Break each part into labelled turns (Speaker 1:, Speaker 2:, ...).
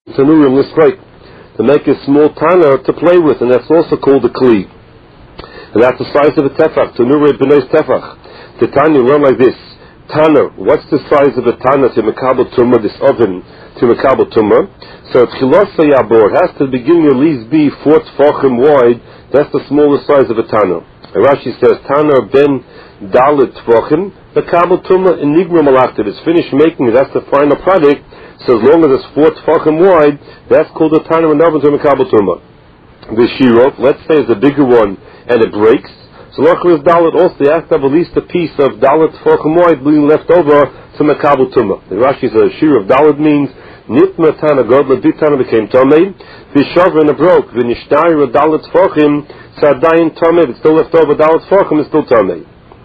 Speaker 1: Tanurim l'strike, to make a small tana to play with, and that's also called a kli. And that's the size of a tefach. Tanurim b'neis tefach. The tanya run like this. Tana, what's the size of a tana to mekabel tumah, this oven to mekabel tumah? So tchilosa yabor, it has to begin at least be 4 tefachim wide. That's the smallest size of a tana. And Rashi says, tana ben dalet tefachim, mekabel tumah in nigma malachta. It's finished making it, that's the final product. So as long as it's 4 tefachim wide, that's called a tana and oven to mekabel tumah. The shirot, let's say, is a bigger one and it breaks. So lachar is dalet also, they have to have at least a piece of dalet tefachim wide being left over to mekabel tumah. The Rashi says a shir of dalet means nitma tana godla bitana became tomei, vishavra and it broke, v'nishtayir of dalet tefachim sadayin tomei, it's still left over dalet tefachim, it's still tomei.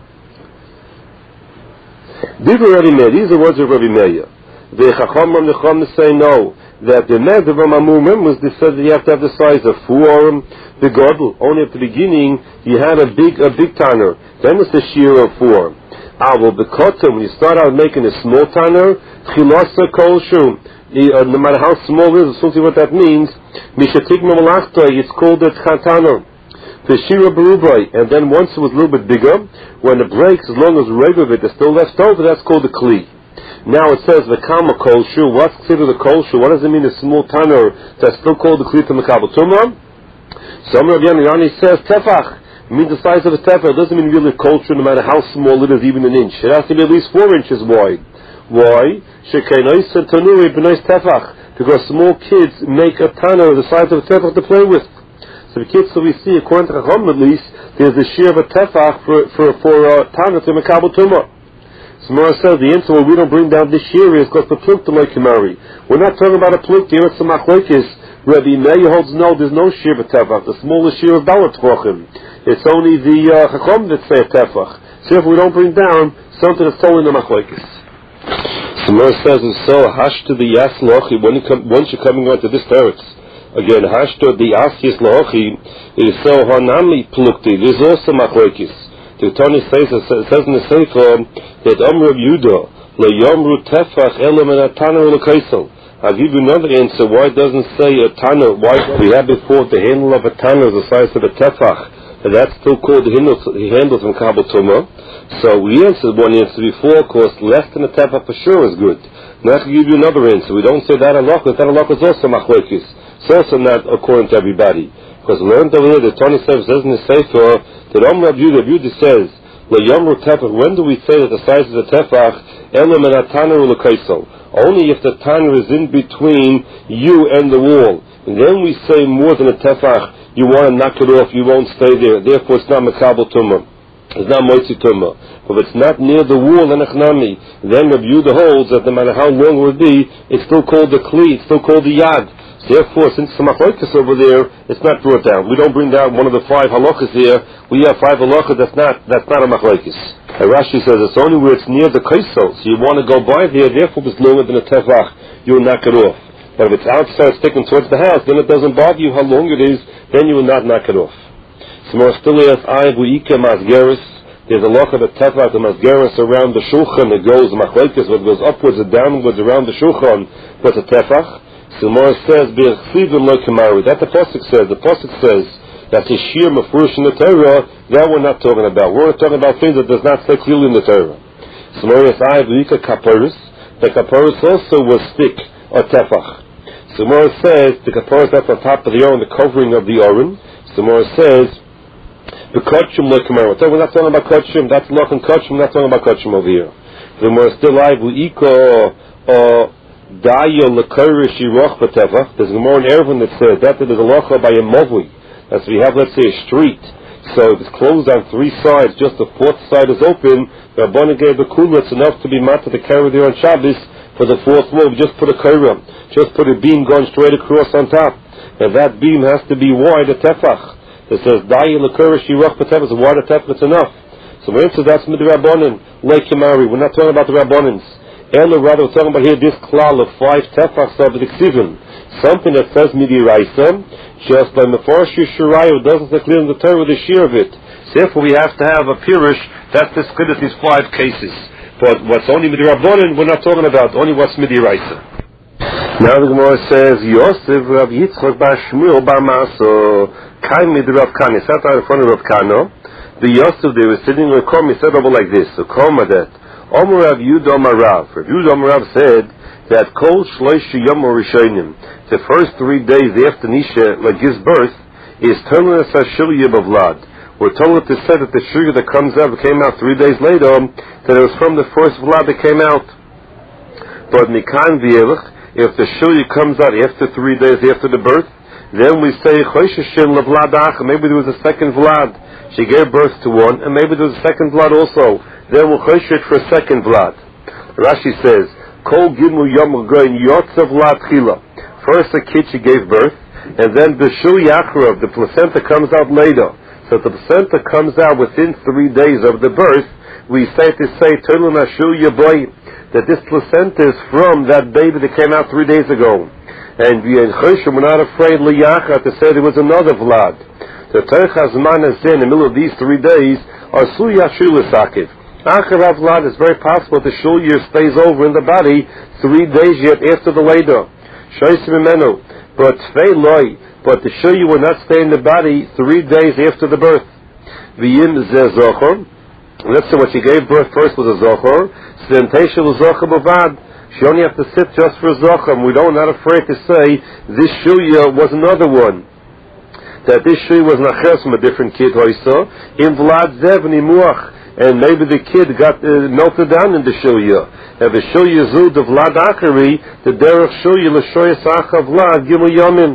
Speaker 1: These are words of Rabbi Meir. The Chacham say no, that the Mezid of Amumim was said that you have to have the size of 4 the Godel. Only at the beginning you had a big tanner. Then it's the shear of 4. Well, when you start out making a small tanner, chilasa kol shu. No matter how small it is, essentially what that means, mishatigma malachta, it's called a tanner. The shira berubai, and then once it was a little bit bigger, when it breaks, as long as the reg of it is still left over, that's called a kli. Now it says the kama kol shu. What's considered a kol shu? What does it mean? A small tanner that's still called the kli to mekabel tumah. Some Rabbi Yani says tefach. It means the size of a tefach. It doesn't mean really a kol shu, no matter how small it is, even an inch. It has to be at least 4 inches wide. Why? Shekenois and tanuri b'nois tefach. Because small kids make a tanner the size of a tefach to play with. So the kids, so we see, according to Chacham at least, there's a shear of a tefach for a tanner to mekabel tumah. Samara says the answer why we don't bring down this shear is because the pluk to like Kimari. We're not talking about a pluk here, it's a machlokes. Rabbi Meir holds no, there's no shear of tefach. The smallest shear of dalet tefachim. It's only the chacham that say a tefach. So if we don't bring down something that's totally in the machlokes. Samara says it's so hash to the yas lochi once you're coming onto this teretz. Again, hash to the asyas lochi is so hanami plukti. There's also machlokes. The Tony says in the Sefer that Amr Yehuda le Yomru Tefach Elam and Atana L'Kaisel. I'll give you another answer. Why it doesn't say a Tana? Why we had before the handle of a Tana is the size of a Tefach, and that's still called the handles from Kabel Tumah. So we answered one answer before, of course, less than a Tefach for sure is good. Now I can give you another answer. We don't say that halakha. That halakha is also machlokes. It's also not according to everybody. Because learned over here, the Tony says in the Sefer that Amr Yehuda says, "L'yomru tefach." When do we say that the size of the tefach elam and atana l'kaisel? Only if the tanner is in between you and the wall. And then we say more than a tefach. You want to knock it off. You won't stay there. Therefore, it's not mekabel tumah. It's not moitzi tumah. But if it's not near the wall and achnami, then Rabbi Yehuda holds that no matter how long it would be, it's still called the kli. It's still called the yad. Therefore, since the machlokes over there, it's not brought down. We don't bring down one of the 5 halachas here. We have 5 halachas. That's not a machlokes. Rashi says it's only where it's near the kaisel. So you want to go by there. Therefore, it's longer than a tefach. You'll knock it off. But if it's outside, sticking towards the house, then it doesn't bother you how long it is. Then you will not knock it off. So more still is buike masgeris. There's a loch of a tefach, the masgeris around the shulchan. It goes machlokes. What goes upwards and downwards around the shulchan. What's a tefach? So the Gemara says, that the Pasuk says. The Pasuk says that the sheer mafrush in the Torah, that we're not talking about. We're talking about things that does not say clearly in the Torah. So the Gemara says, the kaparis also was stick or tefach. So the Gemara says, the kaparis that's on top of the oren, the covering of the oren. So the Gemara says, the kachum like Gemara. We're not talking about kachum, that's loch and kachum, we're not talking about kachum over here. So the Gemara still Daya l'kairish yiroch b'tefach. There's a more in Erevin that says that there's a locha by a movli. As we have, let's say, a street. So it's closed on 3 sides. Just the 4th side is open. The Rabbanu gave the kula. It's enough to be matter to carry there on Shabbos for the 4th wall. Just put a kaira. Just put a beam going straight across on top. And that beam has to be wide a tefach. It says Daya l'kairish yiroch b'tefach. It's a wide a tefach. It's enough. So we answer that's with the Rabbanan. Like Kimari. We're not talking about the Rabbanans. Rather, we're talking about here this klal of 5 tefachs of the ksivim. Something that says midiraisa, just by Mefarsh Shirayu doesn't say clear in the Torah the shear of it. Therefore, we have to have a pirush that's as good as these 5 cases. But what's only midirabbanan, we're not talking about. Only what's midiraisa. Now the Gemara says, Yosef Rav Yitzchak bar Shmuel bar Maso, Kaim mid Rav Kana. He sat out in front of Rav Kana. The Yosef, they were sitting in a Kom, he said over like this, so Koma that, Omer Rav Yudah Omer Rav. Rav Yudah Omer Rav said that Kol Shlosh Yom Rishonim, the first 3 days after Nisha like gives birth, is Terminus HaShilya Bavlad. We're told to say that the Shilya that comes out, came out 3 days later, that it was from the first Vlad that came out. But Mikan V'Elech, if the Shilya comes out after 3 days after the birth, then we say Chosheshin LeVlad Acha. Maybe there was a second Vlad. She gave birth to one, and maybe there was a second Vlad also. Then we'll Choshet for a second Vlad. Rashi says, Kol Gimel Yom Goyin Yotzav Vlad Chila. First a kid she gave birth, and then the Shilya Acharav, the placenta comes out later. So if the placenta comes out within 3 days of the birth, we say Tulun HaShilya Boy, that this placenta is from that baby that came out 3 days ago. And we in Choshen, we're not afraid Liyacha to say there was another Vlad. The Terech HaZman is in the middle of these 3 days are Suya Shula Sakiv. Acharav Vlad is very possible the Shulya stays over in the body 3 days yet after the later. Shoysim Imenu. But Tvei Loi, but the Shulya will not stay in the body 3 days after the birth. V'yim Zeh Zochor. Let's say what she gave birth first was a Zochor. So then Teisha was Zochor Bavad. She only has to sit just for Zochor. We don't not afraid to say this Shulya was another one. That this Shulya was Naches from a different kid Hoysa. In Vlad Zev Nimuach. And maybe the kid got melted down in the Shulya. And the Shulya Zud of Vlad Achari, the Derech Shulya L'Shoyas Acha Vlad Gimel Yomim.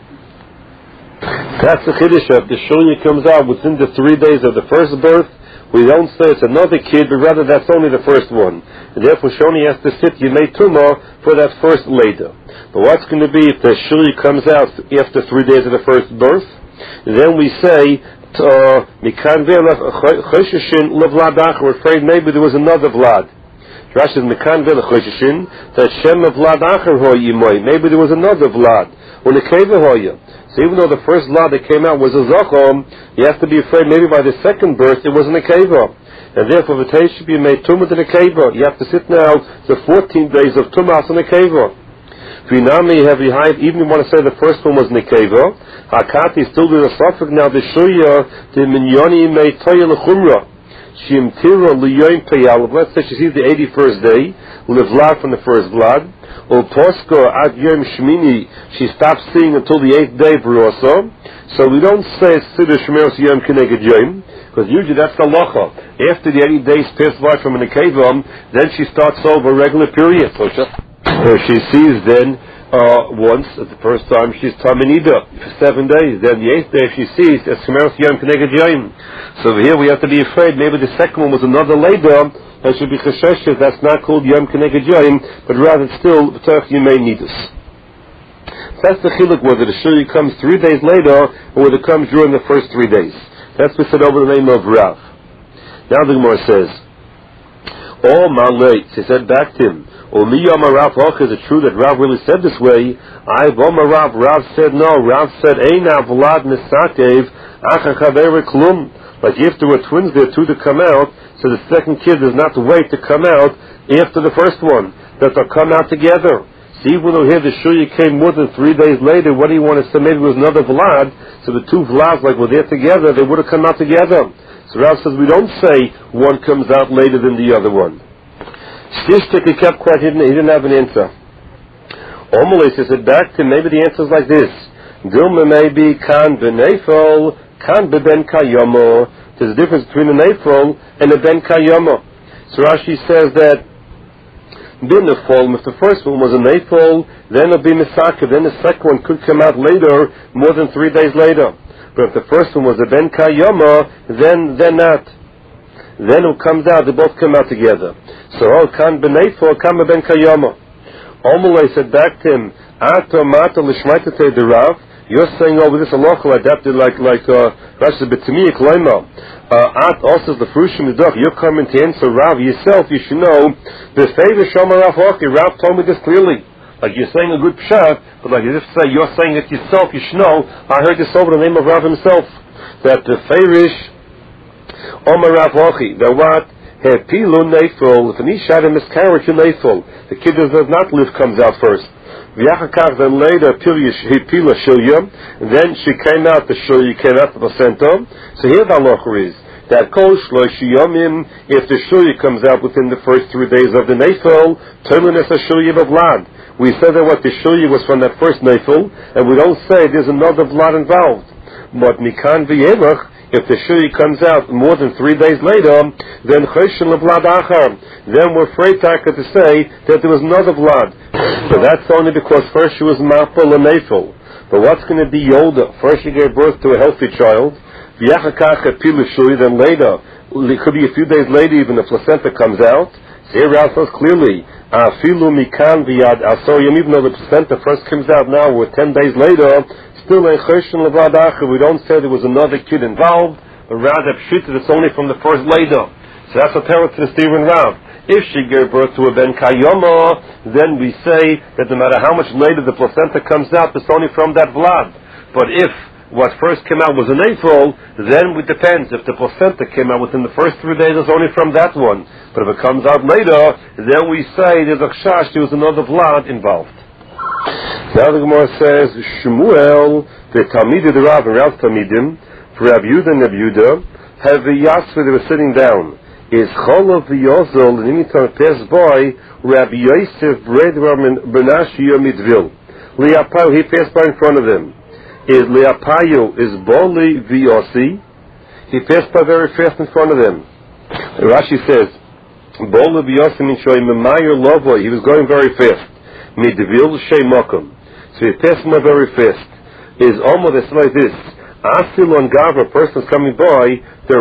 Speaker 1: That's the Chiddush. If the Shulya comes out within the 3 days of the first birth, we don't say it's another kid, but rather that's only the first one. And therefore she only has to sit Yemei Tumah for that first later. But what's going to be if the Shulya comes out after 3 days of the first birth? Then we say, Mikan Choshishin LeVlad Acher. We're afraid maybe there was another Vlad. Rashi says Mikan Choshishin that Shem Vlad Acher Hoy Yimoy. Maybe there was another Vlad. Or Nekeva Hoya. So even though the first Vlad that came out was a Zochom, you have to be afraid maybe by the second birth it was a Nekeva. And therefore the Tei should be made Tumah to Nekeva. You have to sit now the 14 days of Tumah to Nekeva. Even if you want to say the first one was Nekeva, Hakati still doing a suffix now. The Shulya, the Minyoni Mei Toya L'Chumra, Shimtira L'Yoyim Peyalav. Let's say she sees the 81st day, L'Vlad from the first Vlad, or Posko Ad Yom Shmini, she stops seeing until the 8th day Brosa. So we don't say Siddur Shmeros Yom Keneged Yom, because usually that's the Lacha. After the 80 days passed by from a Nekeva, then she starts over a regular period. So she sees then once at the first time she's Taminida for 7 days. Then the 8th day she sees as Shmeros Yom Keneged Yom. So here we have to be afraid maybe the second one was another later. That should be Chesheshes. That's not called Yom Keneged Yom, but rather still B'Terech Yemei Nidus. So that's the chiluk whether the Shulya comes 3 days later or whether it comes during the first 3 days. That's what said over the name of Rav. Now the Gemara says, "Oh Malay," she said back to him, "Oh Miyama Rav Hoch, is it true that Rav really said this way?" I Voma Rav. Rav said no. Rav said, "Eina Vlad Misakev Achachaver Klum." Like if there were twins there, two to come out, so the second kid does not wait to come out after the first one, that they'll come out together. See, even though here the Shulya came more than 3 days later, what do you want to say? Maybe it was another Vlad, so the two Vlads like were there together, they would have come out together. So Rav says we don't say one comes out later than the other one. Stishtik, he kept quiet, he didn't have an answer. Omelay said back to him, maybe the answer is like this. Dilma maybe kan benefol, kan beben kayomo. There's a difference between an Ephraim and a Ben Kayomo. So Rashi says that Binefol, if the first one was an Ephraim, then it'll be Misaka, then the second one could come out later, more than 3 days later. But if the first one was a Ben Kayomo, then not. Then it comes out, they both come out together. So, kan Benefol, kan Ben Kayomo. Omelay said back to him, Ato Mata Lishmaitate de Rav. You're saying over this halacha adapted like Rashi B'Tamiya Kleima. At also the Frushim Midach. You're coming to answer Rav yourself. You should know the favor Shomar Rav Hoki. Rav told me this clearly. Like you're saying a good pshat, but like as if say you're saying it yourself. You should know. I heard this over the name of Rav himself. That the Feirish Omar Rav Hoki. That what? Pilu Neifel. If an Isha had a miscarriage in Neifel, the kid does not live comes out first. Then later, Pila Shilya, then she came out, the Shilya came out the placenta. So here the halacha is that Kol Shloshi Yomim, if the Shilya comes out within the first 3 days of the Nefel, Terminus Shilya Vlad. We said that what the Shilya was from that first Nefel, and we don't say there's another Vlad involved. But Mikan V'Yelach, if the Shilya comes out more than 3 days later, then Choshen Vlad Achar. Then we're afraid to say that there was another Vlad. So that's only because first she was Mapel and Nefel. But what's going to be Yolda? First she gave birth to a healthy child. Then later, it could be a few days later, even the placenta comes out. Here Rav says clearly, even though the placenta first comes out now, we're 10 days later, still a Choshen Levad Acher. We don't say there was another kid involved, but rather Pshita, it's only from the first later. So that's a terror to the Stephen Rav. If she gave birth to a Ben Kayoma, then we say that no matter how much later the placenta comes out, it's only from that blood. But if what first came out was an April, then it depends. If the placenta came out within the first 3 days, it's only from that one. But if it comes out later, then we say there's a chash, there was another blood involved. Now the Gemara says, Shmuel, the Talmidei the Rav, and Rav's Talmidim, for Rav Yehuda and Rav Yehuda, have the Yasfer, they were sitting down. Is Cholav v'Yozol, and anytime it passed by, Rabbi Yosef Bred Benashia Mitvil. Leapayu, he passed by in front of them. Is Leapayu, is Boli v'Yossi, he passed by very fast in front of them. Rashi says, Boli v'Yossi means Shoy Memayer Lovoi, he was going very fast. Mitvil Shei Mokum. So he passed by very fast. Is almost like this. Asil on Gavra, a person is coming by, we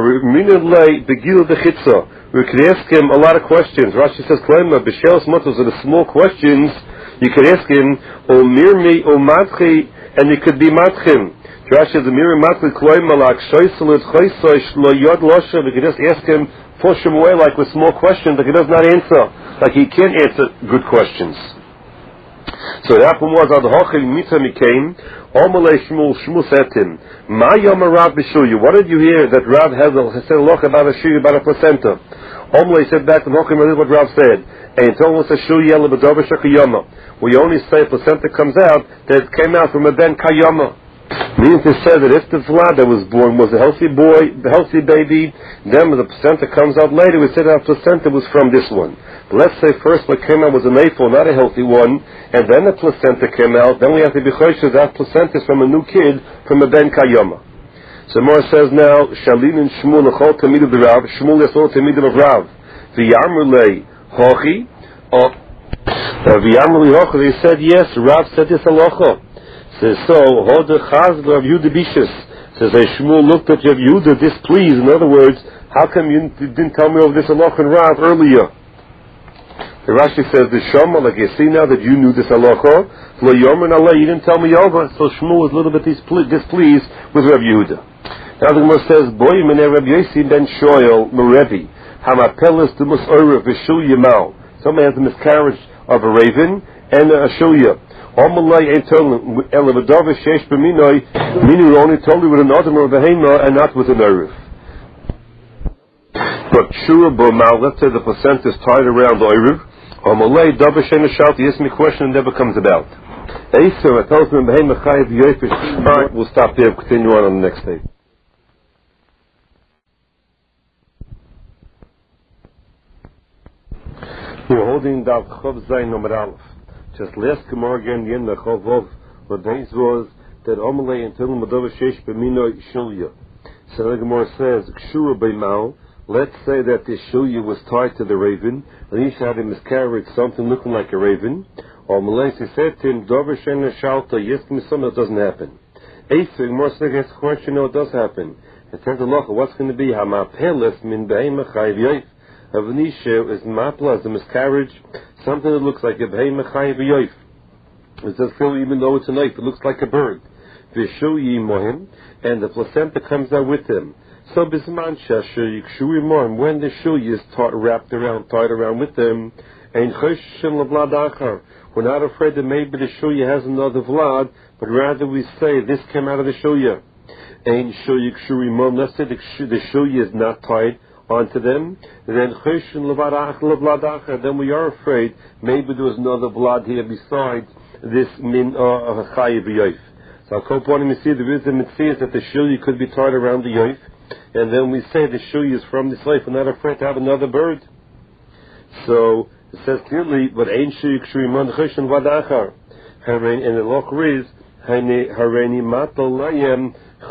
Speaker 1: could ask him a lot of questions. Rashi says, B'Shelos Matos are the small questions. You could ask him, O Mirmi, O Matchi, and it could be Matchim. Rashi says, Mirmi Matchi, Kloimalak, Shoisalut, Choisosh, Lo Yod Losha. We could just ask him, push him away like with small questions, like he does not answer. Like he can't answer good questions. So the happened was, Ad-Hochel Mitzah came, Omalei Shmuel, Shmuel said to him, Ma Yom Rav B'Shuya, what did you hear that Rav said a loch about a shuya, about a placenta? Omalei said back to Hochel, what Rav said, and he told us a shuya, Lebedova Shakayama. We only say a placenta comes out, that it came out from a Ben Kayama. Means to say that if the Vlad that was born was a healthy boy, the healthy baby, then when the placenta comes out later, we say that placenta was from this one. But let's say first what came out was an April, not a healthy one, and then the placenta came out, then we have to be choshev that placenta is from a new kid, from a Ben Kayama. So Mor says now, Shalin and Shmuel l'chol tamidim of Rav, Shmuel is all tamidim of Rav. V'yamrulei hochi, v'yamrulei hochi, he said yes, Rav said this halacha. Says so, Hoda Chaz Rav Yehuda Bishas. Says Shmuel looked at Rav Yehuda displeased. In other words, how come you didn't tell me of this halacha and Rav earlier? The Rashi says the Shama, like you see now that you knew this halacha, Lo Yomer Nalei, you didn't tell me over. So Shmuel was a little bit displeased with Rav Yehuda. Now the Gemara says, Boy Menei Rav Yossi ben Shoyel Merevi Hamapelis Dumas Orev V'Shul Yamal. Somebody has a miscarriage of a raven and a shulya. Omalei ain't told him Elevadova Shesh B'Minoi, meaning only told you with an Adam or a Behema and not with an Erev. But Shura B'Mal, let's say the placenta is tied around the Erev. Omalei Dova Shein Shalti, he asks me a question and never comes about. Eisur, I told him Behema Chayiv Yofish. Alright, we'll stop there and continue on the next day. We're holding Dav Chav Zayin Nomer Aleph. Just last Gemara again, the end of Chavov, what days was that Omalei and Tilum Madova Shesh B'Mino Shulya. So the Gemara says, Kshura B'Mal, let's say that this Shulya was tied to the raven, and he had a miscarriage, something looking like a raven. Omalei said to him, Dova Shein Shalta, yes, me something that doesn't happen. Eitzah, the Gemara says, ask a question, no, it does happen. It says, what's going to be? Hamapeles min Be'ema Chayiv Yoif. Avnisha is mapla, the miscarriage, something that looks like a behemah chayiv yoif. It says, even though it's a knife, it looks like a bird. Vishu yimohim, and the placenta comes out with him. So bisman shashu yikshu yimohim, when the shuy is tied around with them, and choshen lavlad achar, we're not afraid that maybe the shuy has another vlad, but rather we say this came out of the shuya. And shuy yikshu yimohim, let's say the shuy is not tied onto them, then then we are afraid maybe there was another blood here besides this min chayiv yoif. So I'll call upon him to see there is a mitzvah that the shuli could be tied around the yoif, and then we say the shuli is from this life. We're not afraid to have another bird. So it says clearly, but ein shuli kshuri man choshen vadachar. And the loch is hareini matalayem